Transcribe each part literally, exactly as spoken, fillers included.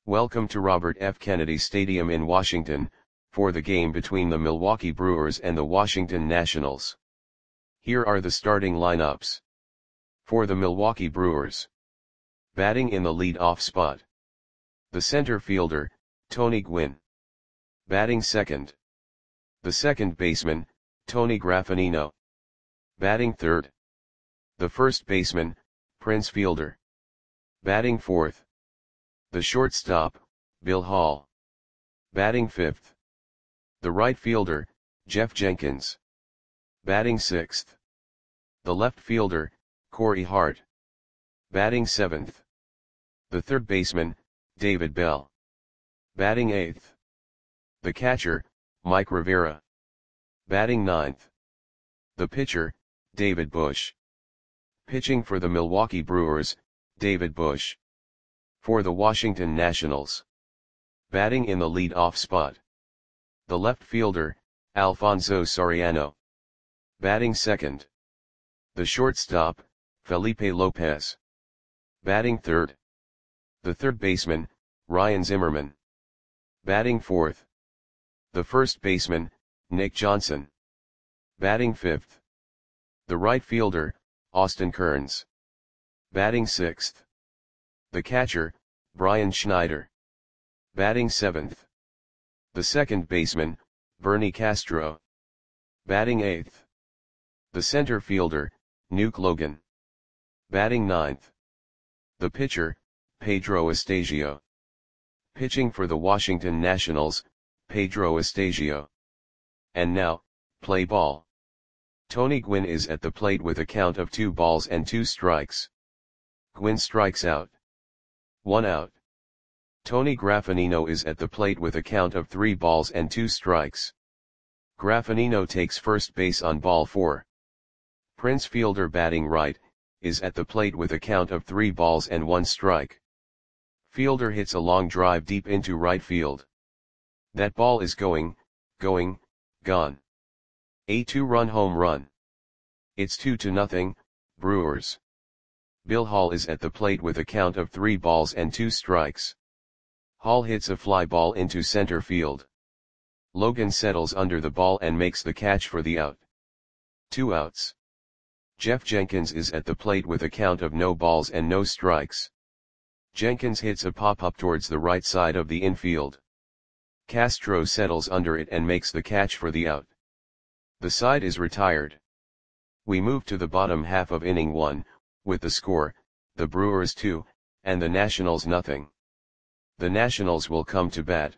Welcome to Robert F. Kennedy Stadium in Washington, for the game between the Milwaukee Brewers and the Washington Nationals. Here are the starting lineups. For the Milwaukee Brewers. Batting in the lead-off spot. The center fielder, Tony Gwynn. Batting second. The second baseman, Tony Graffagnino. Batting third. The first baseman, Prince Fielder. Batting fourth. The shortstop, Bill Hall. Batting fifth. The right fielder, Jeff Jenkins. Batting sixth. The left fielder, Corey Hart. Batting seventh. The third baseman, David Bell. Batting eighth. The catcher, Mike Rivera. Batting ninth. The pitcher, David Bush. Pitching for the Milwaukee Brewers, David Bush. For the Washington Nationals. Batting in the lead-off spot. The left fielder, Alfonso Soriano. Batting second. The shortstop, Felipe Lopez. Batting third. The third baseman, Ryan Zimmerman. Batting fourth. The first baseman, Nick Johnson. Batting fifth. The right fielder, Austin Kearns. Batting sixth. The catcher, Brian Schneider. Batting seventh. The second baseman, Bernie Castro. Batting eighth. The center fielder, Nuke Logan. Batting ninth. The pitcher, Pedro Estasio. Pitching for the Washington Nationals, Pedro Estasio. And now, play ball. Tony Gwynn is at the plate with a count of two balls and two strikes. Gwynn strikes out. One out. Tony Graffagnino is at the plate with a count of three balls and two strikes. Graffagnino takes first base on ball four. Prince Fielder, batting right, is at the plate with a count of three balls and one strike. Fielder hits a long drive deep into right field. That ball is going, going, gone. A two-run home run. It's two to nothing, Brewers. Bill Hall is at the plate with a count of three balls and two strikes. Hall hits a fly ball into center field. Logan settles under the ball and makes the catch for the out. Two outs. Jeff Jenkins is at the plate with a count of no balls and no strikes. Jenkins hits a pop-up towards the right side of the infield. Castro settles under it and makes the catch for the out. The side is retired. We move to the bottom half of inning one, with the score, the Brewers two, and the Nationals nothing. The Nationals will come to bat.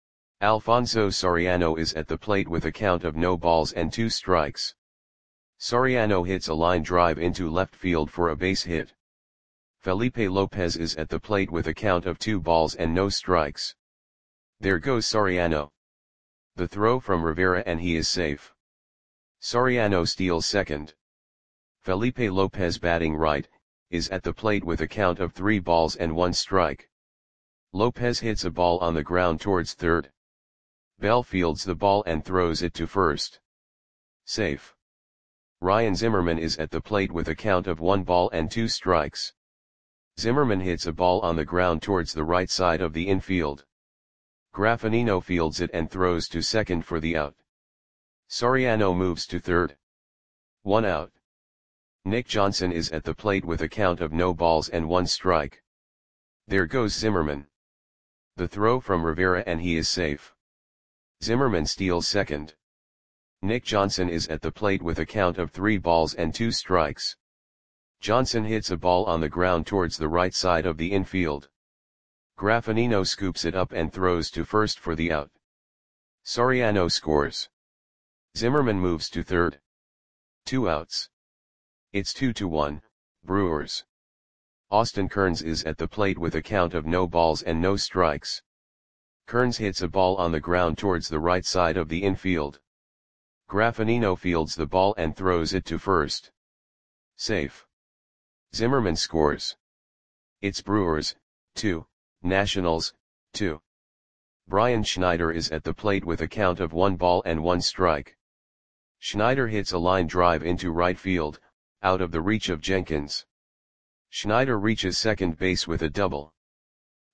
Alfonso Soriano is at the plate with a count of no balls and two strikes. Soriano hits a line drive into left field for a base hit. Felipe Lopez is at the plate with a count of two balls and no strikes. There goes Soriano. The throw from Rivera and he is safe. Soriano steals second. Felipe Lopez, batting right, is at the plate with a count of three balls and one strike. Lopez hits a ball on the ground towards third. Bell fields the ball and throws it to first. Safe. Ryan Zimmerman is at the plate with a count of one ball and two strikes. Zimmerman hits a ball on the ground towards the right side of the infield. Graffagnino fields it and throws to second for the out. Soriano moves to third. One out. Nick Johnson is at the plate with a count of no balls and one strike. There goes Zimmerman. The throw from Rivera and he is safe. Zimmerman steals second. Nick Johnson is at the plate with a count of three balls and two strikes. Johnson hits a ball on the ground towards the right side of the infield. Graffagnino scoops it up and throws to first for the out. Soriano scores. Zimmerman moves to third. Two outs. It's two to one, Brewers. Austin Kearns is at the plate with a count of no balls and no strikes. Kearns hits a ball on the ground towards the right side of the infield. Graffagnino fields the ball and throws it to first. Safe. Zimmerman scores. It's Brewers, two, Nationals, two. Brian Schneider is at the plate with a count of one ball and one strike. Schneider hits a line drive into right field, out of the reach of Jenkins. Schneider reaches second base with a double.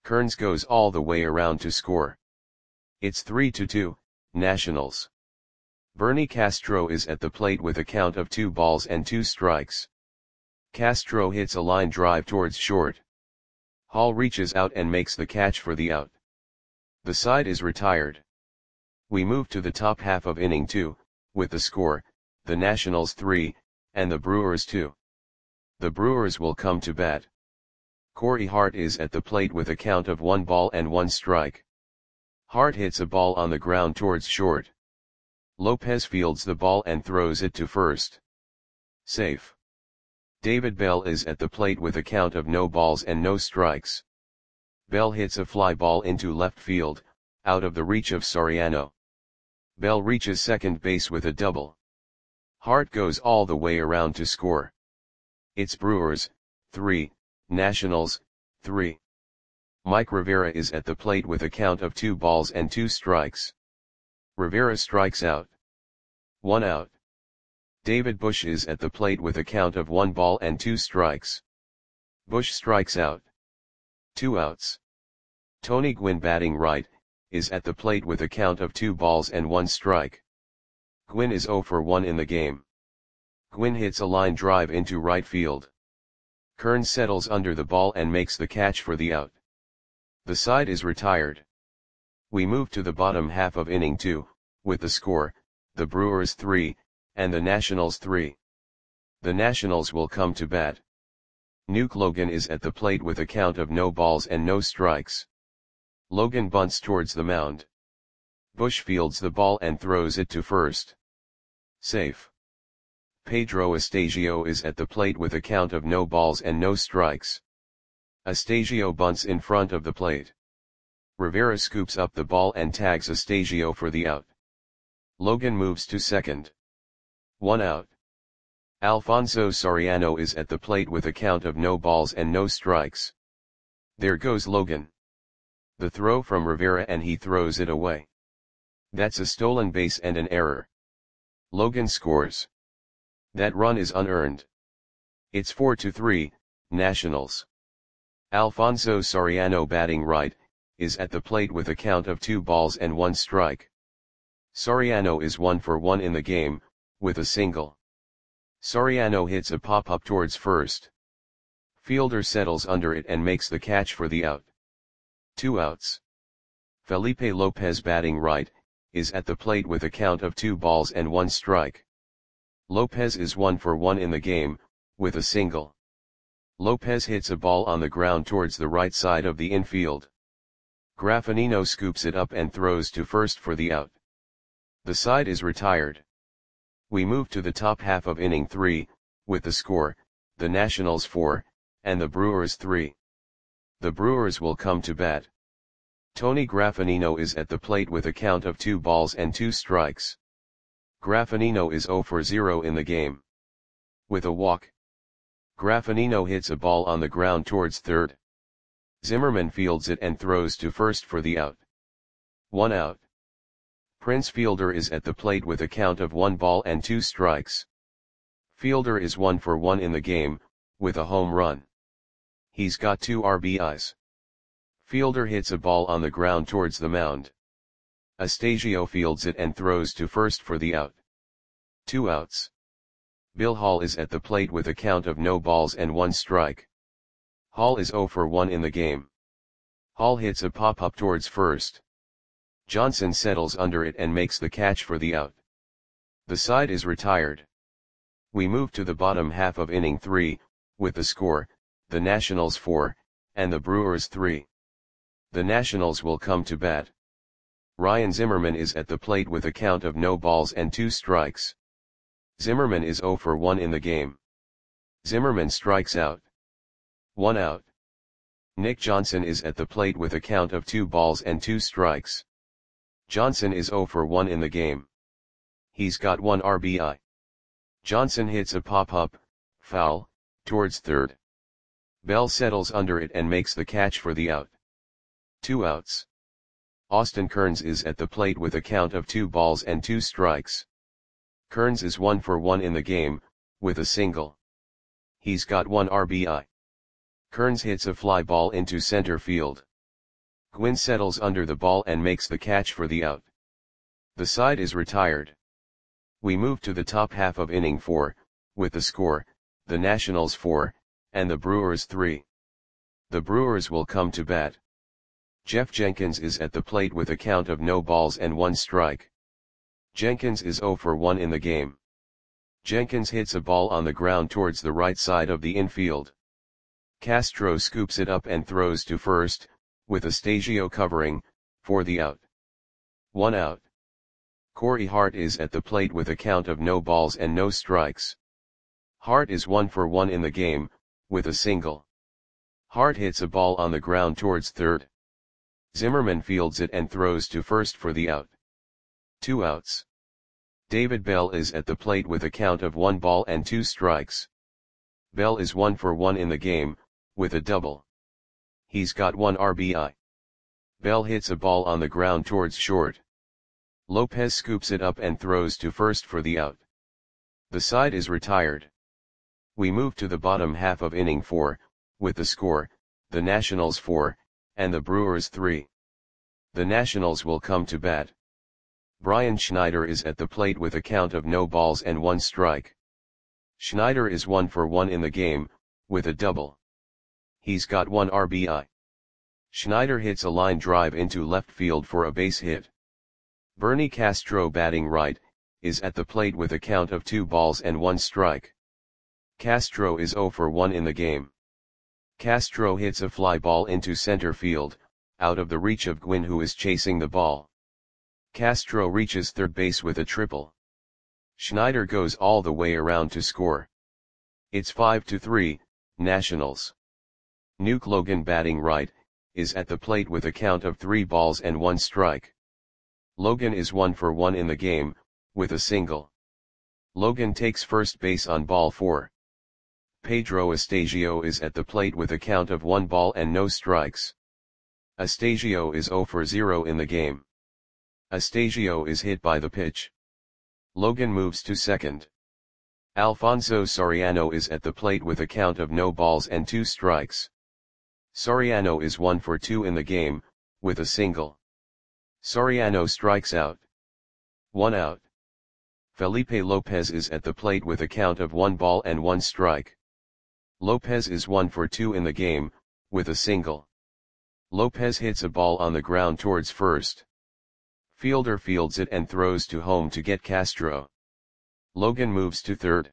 Kearns goes all the way around to score. It's three to two, Nationals. Bernie Castro is at the plate with a count of two balls and two strikes. Castro hits a line drive towards short. Hall reaches out and makes the catch for the out. The side is retired. We move to the top half of inning two, with the score, the Nationals three, and the Brewers two. The Brewers will come to bat. Corey Hart is at the plate with a count of one ball and one strike. Hart hits a ball on the ground towards short. Lopez fields the ball and throws it to first. Safe. David Bell is at the plate with a count of no balls and no strikes. Bell hits a fly ball into left field, out of the reach of Soriano. Bell reaches second base with a double. Hart goes all the way around to score. It's Brewers, three, Nationals, three. Mike Rivera is at the plate with a count of two balls and two strikes. Rivera strikes out. One out. David Bush is at the plate with a count of one ball and two strikes. Bush strikes out. Two outs. Tony Gwynn, batting right, is at the plate with a count of two balls and one strike. Gwynn is zero for one in the game. Gwynn hits a line drive into right field. Kearns settles under the ball and makes the catch for the out. The side is retired. We move to the bottom half of inning two, with the score, the Brewers three, and the Nationals three. The Nationals will come to bat. Nuke Logan is at the plate with a count of no balls and no strikes. Logan bunts towards the mound. Bush fields the ball and throws it to first. Safe. Pedro Astasio is at the plate with a count of no balls and no strikes. Astasio bunts in front of the plate. Rivera scoops up the ball and tags Astasio for the out. Logan moves to second. One out. Alfonso Soriano is at the plate with a count of no balls and no strikes. There goes Logan. The throw from Rivera and he throws it away. That's a stolen base and an error. Logan scores. That run is unearned. It's four to three, Nationals. Alfonso Soriano, batting right, is at the plate with a count of two balls and one strike. Soriano is one for one in the game, with a single. Soriano hits a pop-up towards first. Fielder settles under it and makes the catch for the out. Two outs. Felipe Lopez, batting right, is at the plate with a count of two balls and one strike. Lopez is one for one in the game, with a single. Lopez hits a ball on the ground towards the right side of the infield. Graffinino scoops it up and throws to first for the out. The side is retired. We move to the top half of inning three, with the score, the Nationals four, and the Brewers three. The Brewers will come to bat. Tony Graffinino is at the plate with a count of two balls and two strikes. Graffinino is zero for zero in the game. With a walk. Graffinino hits a ball on the ground towards third. Zimmerman fields it and throws to first for the out. One out. Prince Fielder is at the plate with a count of one ball and two strikes. Fielder is one for one in the game, with a home run. He's got two R B Is. Fielder hits a ball on the ground towards the mound. Astasio fields it and throws to first for the out. Two outs. Bill Hall is at the plate with a count of no balls and one strike. Hall is zero for one in the game. Hall hits a pop-up towards first. Johnson settles under it and makes the catch for the out. The side is retired. We move to the bottom half of inning three, with the score, the Nationals four, and the Brewers three. The Nationals will come to bat. Ryan Zimmerman is at the plate with a count of no balls and two strikes. Zimmerman is zero for one in the game. Zimmerman strikes out. One out. Nick Johnson is at the plate with a count of two balls and two strikes. Johnson is zero for one in the game. He's got one R B I. Johnson hits a pop-up, foul, towards third. Bell settles under it and makes the catch for the out. Two outs. Austin Kearns is at the plate with a count of two balls and two strikes. Kearns is one for one in the game, with a single. He's got one R B I. Kearns hits a fly ball into center field. Gwynn settles under the ball and makes the catch for the out. The side is retired. We move to the top half of inning four, with the score, the Nationals four, and the Brewers three. The Brewers will come to bat. Jeff Jenkins is at the plate with a count of no balls and one strike. Jenkins is zero for one in the game. Jenkins hits a ball on the ground towards the right side of the infield. Castro scoops it up and throws to first, with Astasio covering, for the out. One out. Corey Hart is at the plate with a count of no balls and no strikes. Hart is one for one in the game, with a single. Hart hits a ball on the ground towards third. Zimmerman fields it and throws to first for the out. Two outs. David Bell is at the plate with a count of one ball and two strikes. Bell is one for one in the game, with a double. He's got one R B I. Bell hits a ball on the ground towards short. Lopez scoops it up and throws to first for the out. The side is retired. We move to the bottom half of inning four, with the score, the Nationals four, and the Brewers three. The Nationals will come to bat. Brian Schneider is at the plate with a count of no balls and one strike. Schneider is one for one in the game, with a double. He's got one R B I. Schneider hits a line drive into left field for a base hit. Bernie Castro, batting right, is at the plate with a count of two balls and one strike. Castro is zero for one in the game. Castro hits a fly ball into center field, out of the reach of Gwynn, who is chasing the ball. Castro reaches third base with a triple. Schneider goes all the way around to score. It's five to three, Nationals. Nuke Logan, batting right, is at the plate with a count of three balls and one strike. Logan is one for one in the game, with a single. Logan takes first base on ball four. Pedro Astasio is at the plate with a count of one ball and no strikes. Astasio is zero for zero in the game. Astasio is hit by the pitch. Logan moves to second. Alfonso Soriano is at the plate with a count of no balls and two strikes. Soriano is one for two in the game, with a single. Soriano strikes out. One out. Felipe Lopez is at the plate with a count of one ball and one strike. Lopez is one for two in the game, with a single. Lopez hits a ball on the ground towards first. Fielder fields it and throws to home to get Castro. Logan moves to third.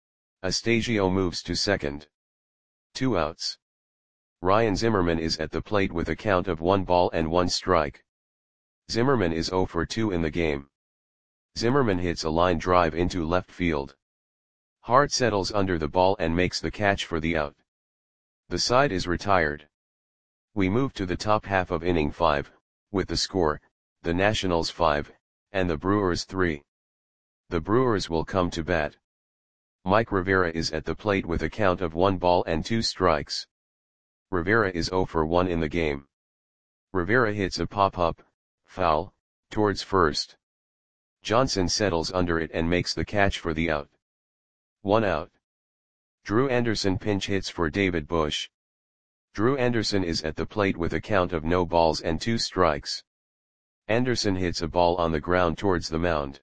Astasio moves to second. Two outs. Ryan Zimmerman is at the plate with a count of one ball and one strike. Zimmerman is zero for two in the game. Zimmerman hits a line drive into left field. Hart settles under the ball and makes the catch for the out. The side is retired. We move to the top half of inning five, with the score, the Nationals five, and the Brewers three. The Brewers will come to bat. Mike Rivera is at the plate with a count of one ball and two strikes. Rivera is zero for one in the game. Rivera hits a pop-up, foul, towards first. Johnson settles under it and makes the catch for the out. One out. Drew Anderson pinch hits for David Bush. Drew Anderson is at the plate with a count of no balls and two strikes. Anderson hits a ball on the ground towards the mound.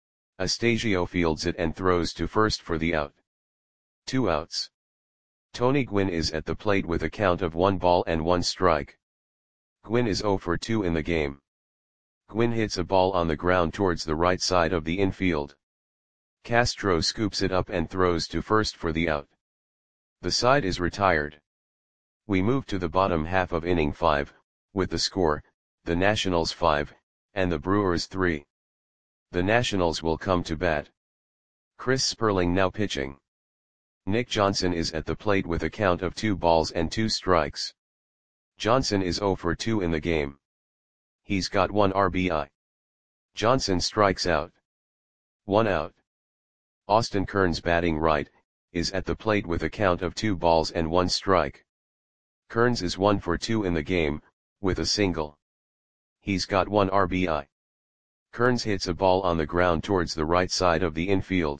Astasio fields it and throws to first for the out. Two outs. Tony Gwynn is at the plate with a count of one ball and one strike. Gwynn is zero for two in the game. Gwynn hits a ball on the ground towards the right side of the infield. Castro scoops it up and throws to first for the out. The side is retired. We move to the bottom half of inning five, with the score, the Nationals five, and the Brewers three. The Nationals will come to bat. Chris Sperling now pitching. Nick Johnson is at the plate with a count of two balls and two strikes. Johnson is zero for two in the game. He's got one R B I. Johnson strikes out. One out. Austin Kearns, batting right, is at the plate with a count of two balls and one strike. Kearns is one for two in the game, with a single. He's got one R B I. Kearns hits a ball on the ground towards the right side of the infield.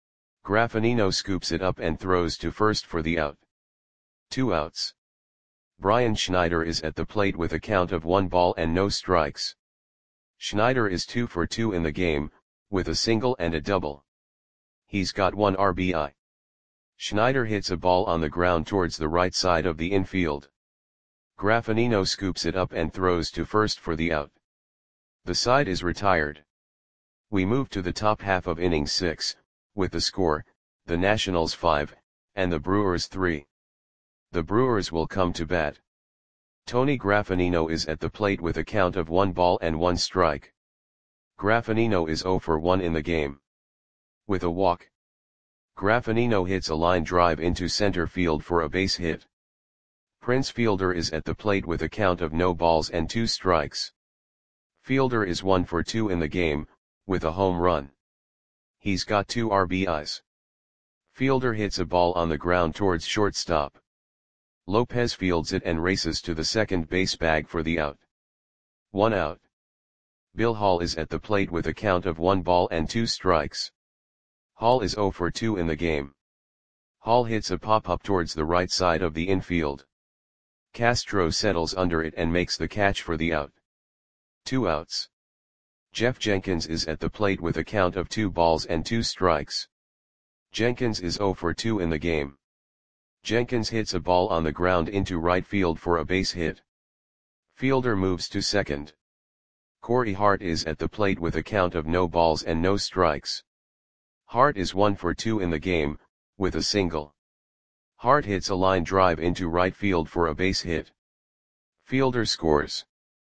Graffinino scoops it up and throws to first for the out. Two outs. Brian Schneider is at the plate with a count of one ball and no strikes. Schneider is two for two in the game, with a single and a double. He's got one R B I. Schneider hits a ball on the ground towards the right side of the infield. Graffinino scoops it up and throws to first for the out. The side is retired. We move to the top half of inning six, with the score, the Nationals five, and the Brewers three. The Brewers will come to bat. Tony Graffinino is at the plate with a count of one ball and one strike. Graffinino is zero for one in the game. With a walk, Graffinino hits a line drive into center field for a base hit. Prince Fielder is at the plate with a count of no balls and two strikes. Fielder is one for two in the game, with a home run. He's got two R B Is. Fielder hits a ball on the ground towards shortstop. Lopez fields it and races to the second base bag for the out. One out. Bill Hall is at the plate with a count of one ball and two strikes. Hall is zero for two in the game. Hall hits a pop-up towards the right side of the infield. Castro settles under it and makes the catch for the out. Two outs. Jeff Jenkins is at the plate with a count of two balls and two strikes. Jenkins is zero for two in the game. Jenkins hits a ball on the ground into right field for a base hit. Fielder moves to second. Corey Hart is at the plate with a count of no balls and no strikes. Hart is one for two in the game, with a single. Hart hits a line drive into right field for a base hit. Fielder scores.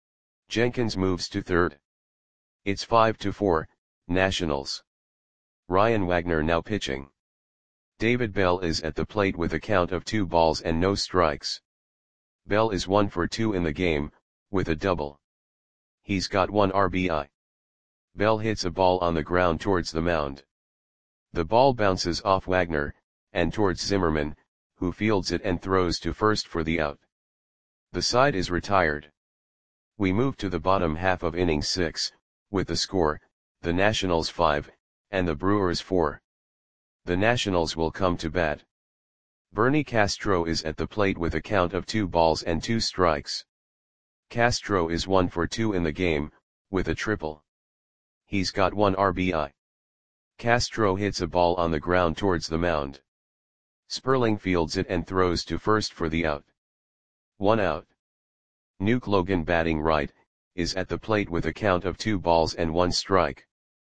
Jenkins moves to third. It's five to four, Nationals. Ryan Wagner now pitching. David Bell is at the plate with a count of two balls and no strikes. Bell is one for two in the game, with a double. He's got one R B I. Bell hits a ball on the ground towards the mound. The ball bounces off Wagner, and towards Zimmerman, who fields it and throws to first for the out. The side is retired. We move to the bottom half of inning six, with the score, the Nationals five, and the Brewers four. The Nationals will come to bat. Bernie Castro is at the plate with a count of two balls and two strikes. Castro is one for two in the game, with a triple. He's got one R B I. Castro hits a ball on the ground towards the mound. Sperling fields it and throws to first for the out. One out. Nuke Logan, batting right, is at the plate with a count of two balls and one strike.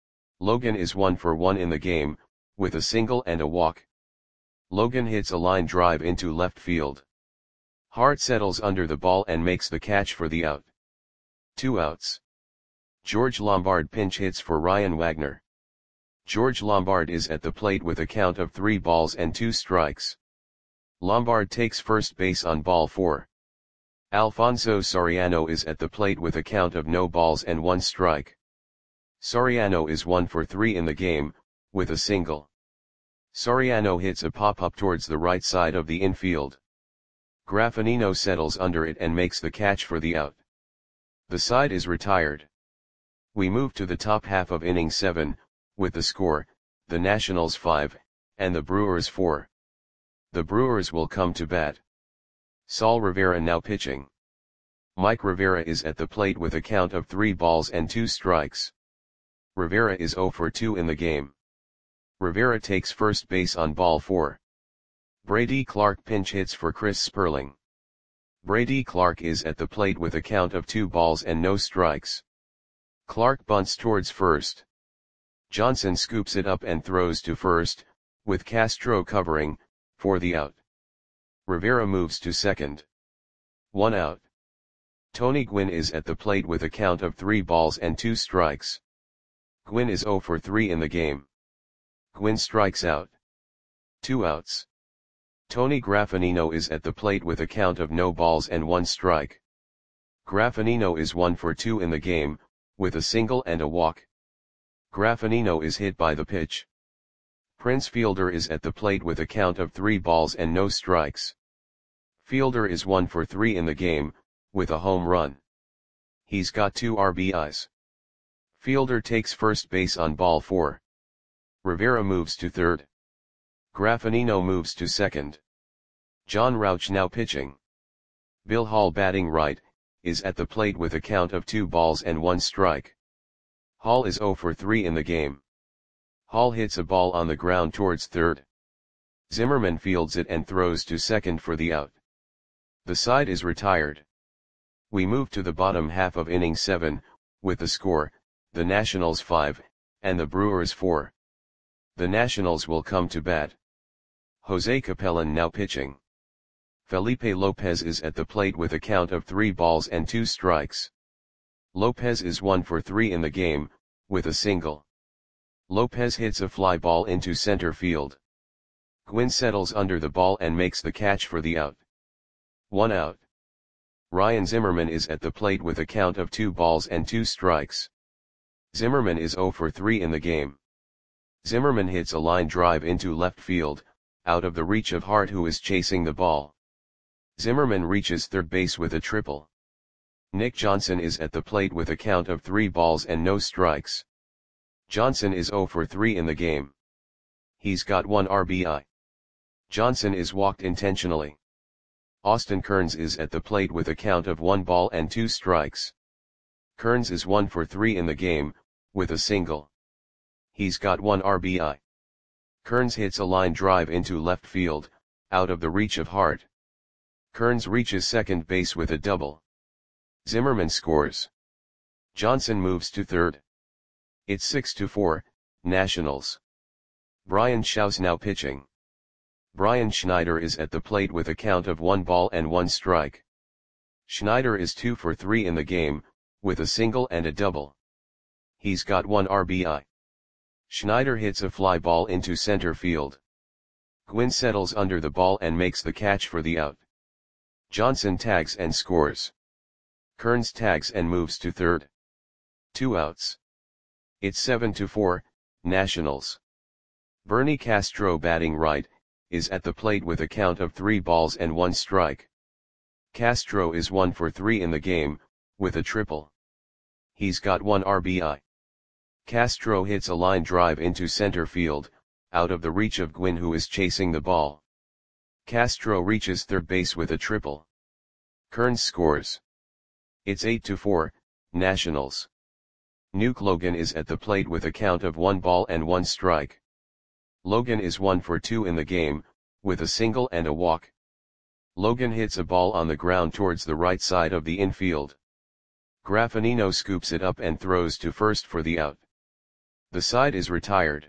Logan is one for one in the game, with a single and a walk. Logan hits a line drive into left field. Hart settles under the ball and makes the catch for the out. Two outs. George Lombard pinch hits for Ryan Wagner. George Lombard is at the plate with a count of three balls and two strikes. Lombard takes first base on ball four. Alfonso Soriano is at the plate with a count of no balls and one strike. Soriano is one for three in the game, with a single. Soriano hits a pop-up towards the right side of the infield. Graffinino settles under it and makes the catch for the out. The side is retired. We move to the top half of inning seven, with the score, the Nationals five, and the Brewers four. The Brewers will come to bat. Saul Rivera now pitching. Mike Rivera is at the plate with a count of three balls and two strikes. Rivera is zero for two in the game. Rivera takes first base on ball four. Brady Clark pinch hits for Chris Sperling. Brady Clark is at the plate with a count of two balls and no strikes. Clark bunts towards first. Johnson scoops it up and throws to first, with Castro covering, for the out. Rivera moves to second. One out. Tony Gwynn is at the plate with a count of three balls and two strikes. Gwynn is zero for three in the game. Gwynn strikes out. Two outs. Tony Graffinino is at the plate with a count of no balls and one strike. Graffinino is one for two in the game, with a single and a walk. Graffinino is hit by the pitch. Prince Fielder is at the plate with a count of three balls and no strikes. Fielder is one for three in the game, with a home run. He's got two R B Is. Fielder takes first base on ball four. Rivera moves to third. Graffinino moves to second. John Rauch now pitching. Bill Hall batting right, is at the plate with a count of two balls and one strike. Hall is zero for three in the game. Hall hits a ball on the ground towards third. Zimmerman fields it and throws to second for the out. The side is retired. We move to the bottom half of inning seven, with the score, the Nationals five, and the Brewers four. The Nationals will come to bat. Jose Capellan now pitching. Felipe Lopez is at the plate with a count of three balls and two strikes. Lopez is one for three in the game, with a single. Lopez hits a fly ball into center field. Gwynn settles under the ball and makes the catch for the out. One out. Ryan Zimmerman is at the plate with a count of two balls and two strikes. Zimmerman is zero for three in the game. Zimmerman hits a line drive into left field, out of the reach of Hart, who is chasing the ball. Zimmerman reaches third base with a triple. Nick Johnson is at the plate with a count of three balls and no strikes. Johnson is zero for three in the game. He's got one R B I. Johnson is walked intentionally. Austin Kearns is at the plate with a count of one ball and two strikes. Kearns is one for three in the game, with a single. He's got one R B I. Kearns hits a line drive into left field, out of the reach of Hart. Kearns reaches second base with a double. Zimmerman scores. Johnson moves to third. It's six to four, Nationals. Brian Shaw's now pitching. Brian Schneider is at the plate with a count of one ball and one strike. Schneider is two for three in the game, with a single and a double. He's got one R B I. Schneider hits a fly ball into center field. Gwynn settles under the ball and makes the catch for the out. Johnson tags and scores. Kearns tags and moves to third. Two outs. It's seven to four, Nationals. Bernie Castro batting right, is at the plate with a count of three balls and one strike. Castro is one for three in the game, with a triple. He's got one R B I. Castro hits a line drive into center field, out of the reach of Gwynn, who is chasing the ball. Castro reaches third base with a triple. Kearns scores. It's eight to four, Nationals. Nuke Logan is at the plate with a count of one ball and one strike. Logan is one for two in the game, with a single and a walk. Logan hits a ball on the ground towards the right side of the infield. Graffinino scoops it up and throws to first for the out. The side is retired.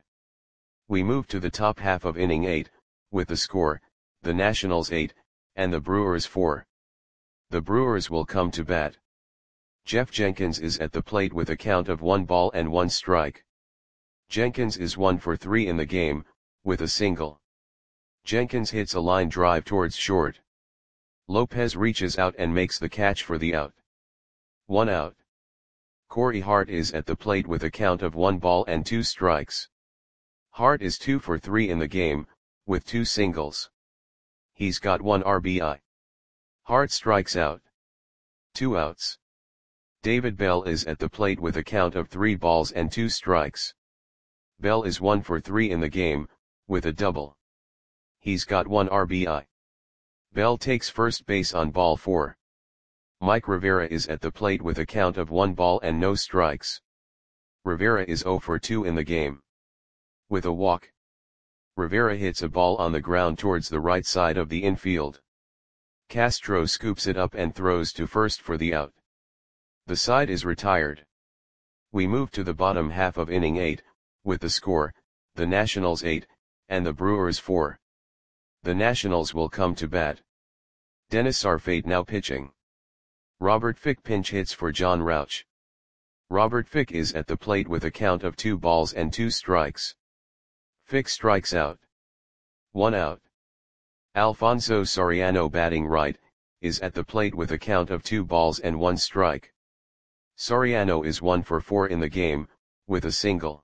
We move to the top half of inning eight, with the score, the Nationals eight, and the Brewers four. The Brewers will come to bat. Jeff Jenkins is at the plate with a count of one ball and one strike. Jenkins is one for three in the game, with a single. Jenkins hits a line drive towards short. Lopez reaches out and makes the catch for the out. One out. Corey Hart is at the plate with a count of one ball and two strikes. Hart is two for three in the game, with two singles. He's got one R B I. Hart strikes out. Two outs. David Bell is at the plate with a count of three balls and two strikes. Bell is one for three in the game, with a double. He's got one R B I. Bell takes first base on ball four. Mike Rivera is at the plate with a count of one ball and no strikes. Rivera is zero for two in the game. With a walk. Rivera hits a ball on the ground towards the right side of the infield. Castro scoops it up and throws to first for the out. The side is retired. We move to the bottom half of inning eight, with the score, the Nationals eight, and the Brewers four. The Nationals will come to bat. Dennis Arfate now pitching. Robert Fick pinch hits for John Rauch. Robert Fick is at the plate with a count of two balls and two strikes. Fick strikes out. One out. Alfonso Soriano batting right, is at the plate with a count of two balls and one strike. Soriano is one for four in the game, with a single.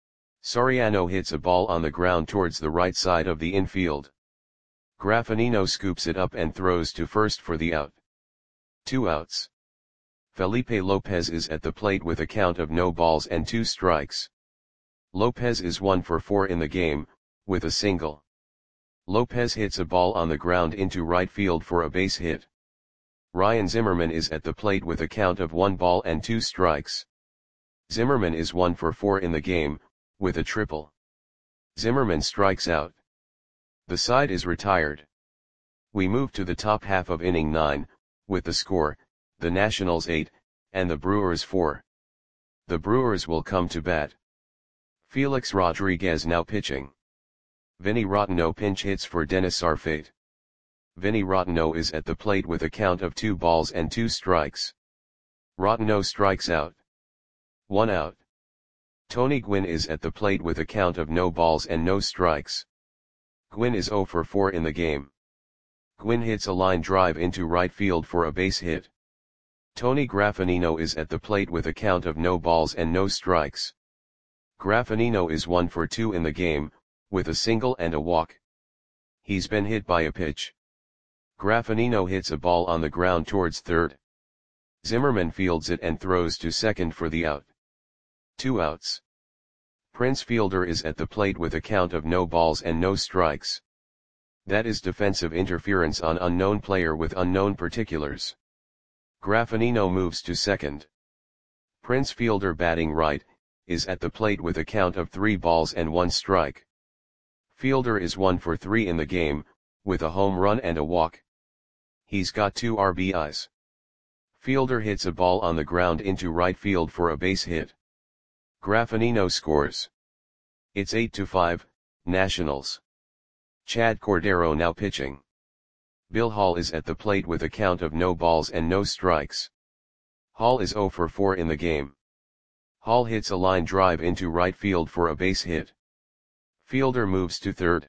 Soriano hits a ball on the ground towards the right side of the infield. Graffinino scoops it up and throws to first for the out. Two outs. Felipe Lopez is at the plate with a count of no balls and two strikes. Lopez is one for four in the game, with a single. Lopez hits a ball on the ground into right field for a base hit. Ryan Zimmerman is at the plate with a count of one ball and two strikes. Zimmerman is one for four in the game, with a triple. Zimmerman strikes out. The side is retired. We move to the top half of inning nine, with the score, the Nationals eight, and the Brewers four. The Brewers will come to bat. Felix Rodriguez now pitching. Vinny Rotteno pinch hits for Dennis Arfate. Vinny Rotteno is at the plate with a count of two balls and two strikes. Rotteno strikes out. One out. Tony Gwynn is at the plate with a count of no balls and no strikes. Gwynn is zero for four in the game. Gwynn hits a line drive into right field for a base hit. Tony Graffanino is at the plate with a count of no balls and no strikes. Graffanino is one for two in the game, with a single and a walk. He's been hit by a pitch. Graffanino hits a ball on the ground towards third. Zimmerman fields it and throws to second for the out. Two outs. Prince Fielder is at the plate with a count of no balls and no strikes. That is defensive interference on unknown player with unknown particulars. Graffanino moves to second. Prince Fielder batting right, is at the plate with a count of three balls and one strike. Fielder is one for three in the game, with a home run and a walk. He's got two R B Is. Fielder hits a ball on the ground into right field for a base hit. Graffanino scores. It's eight to five, Nationals. Chad Cordero now pitching. Bill Hall is at the plate with a count of no balls and no strikes. Hall is zero for four in the game. Hall hits a line drive into right field for a base hit. Fielder moves to third.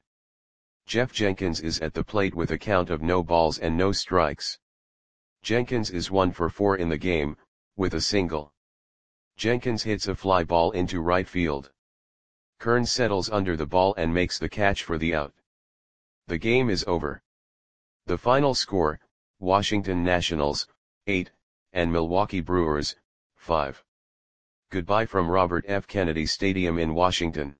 Jeff Jenkins is at the plate with a count of no balls and no strikes. Jenkins is one for four in the game, with a single. Jenkins hits a fly ball into right field. Kern settles under the ball and makes the catch for the out. The game is over. The final score, Washington Nationals, eight, and Milwaukee Brewers, five. Goodbye from Robert F. Kennedy Stadium in Washington.